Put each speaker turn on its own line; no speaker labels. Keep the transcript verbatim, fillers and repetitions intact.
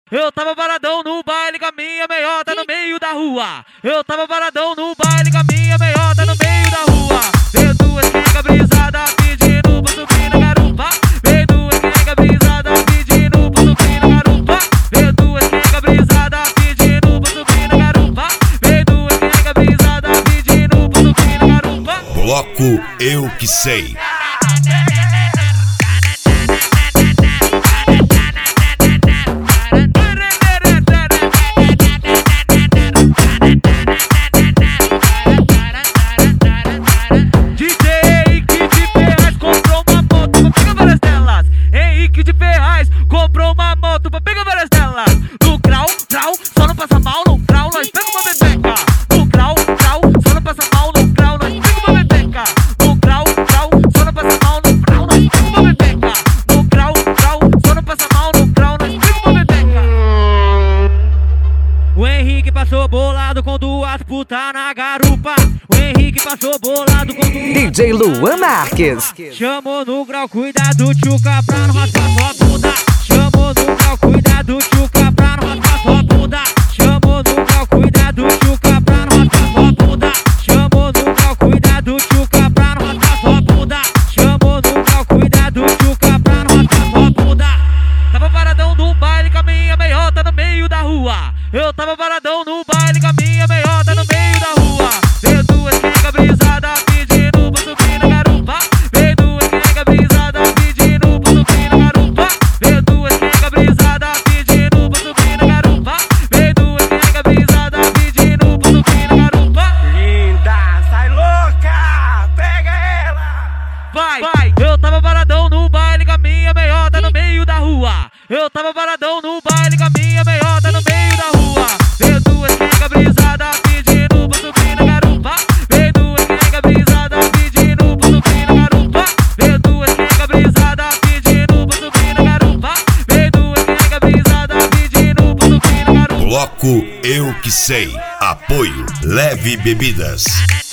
Eu tava paradão no baile com a minha meiota no meio da rua. Eu tava paradão no baile com a minha meiota no meio da rua. Veio duas nega brisada pedindo pra subir na garupa. Veio duas nega brisada pedindo pra subir na garupa. Veio duas nega brisada pedindo pra subir na garupa. Veio duas nega brisada pedindo pra subir na garupa.
Bloco Eu Que Sei.
Comprou uma moto pra pegar várias delas. No grau, grau, só não passa mal. No grau, nós pega uma bebeca. No grau, grau, só não passa mal. No grau, nós pega uma bebeca. No grau, grau, só não passa mal. No grau, nós pega uma bebeca. No grau, grau, só não passa mal. No grau, nós pega uma bebeca. O Henrique passou bolado com duas putas na garupa. O Henrique passou bolado com duas.
D J Luan Marques.
Chamou no grau, cuidado, tchuca, pra não raspar sua bunda. Chamou no grau, cuidado, tchuca, pra não raspar sua bunda. Chamou no grau, cuidado, tchuca, pra não raspar sua bunda. Chamou no grau, cuidado, tchuca, pra não raspar sua bunda. Chamou no grau, cuidado, tchuca, pra não raspar sua bunda. Tava paradão no baile com a minha meiota no meio da rua. Eu tava paradão no baile com a minha meiota no meio da rua. Veio duas nega brisada pedindo pra subir na garupa. Veio duas nega brisada pedindo pra subir na garupa. Veio duas nega brisada pedindo pra subir na garupa. Veio duas nega brisada pedindo pra subir na garupa.
Linda, sai louca, pega ela.
Vai, vai, eu tava paradão no baile com a minha meiota no meio da rua. Eu tava paradão no baile com a minha meiota no meio da rua. Veio duas nega brisada pedindo pra subir na garupa. Veio duas nega brisada pedindo pra subir na garupa. Veio duas nega brisada pedindo pra subir na garupa. Veio duas nega brisada pedindo pra subir na garupa.
Bloco Eu Que Sei. Apoio Leve Bebidas.